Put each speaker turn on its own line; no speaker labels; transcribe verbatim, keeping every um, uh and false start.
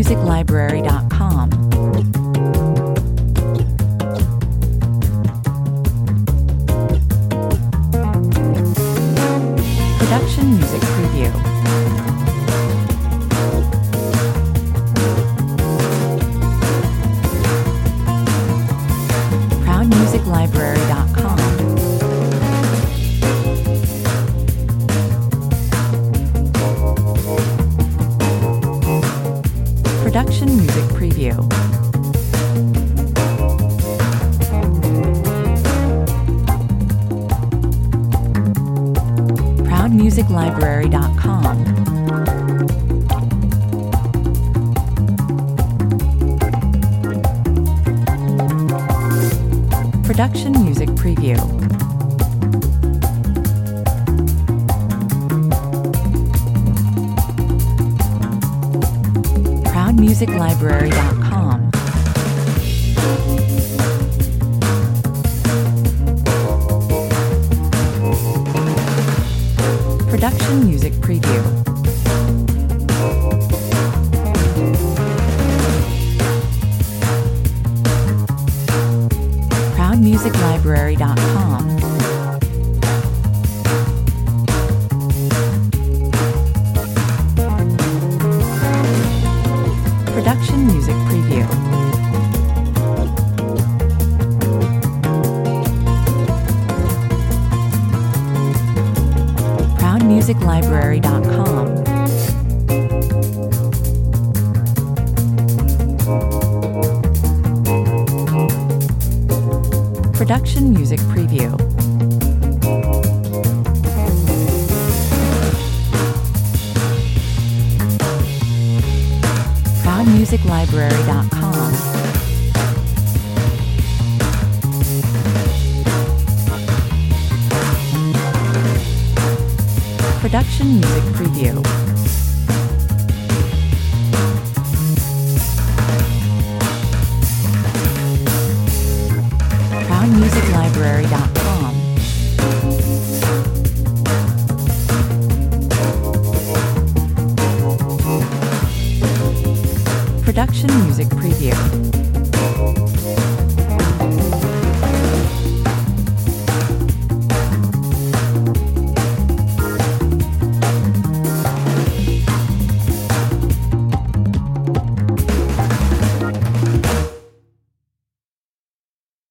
music library dot com. Production Music Preview. proud music library dot com. Production Music Preview. proud music library dot com. Production Music Preview. proud music library dot com. Production Music Preview. proud music library dot com. Production Music Preview. proud music library dot com. Production Music Preview. proud music library dot com. Production Music Preview. proud music library dot com. Production Music Preview.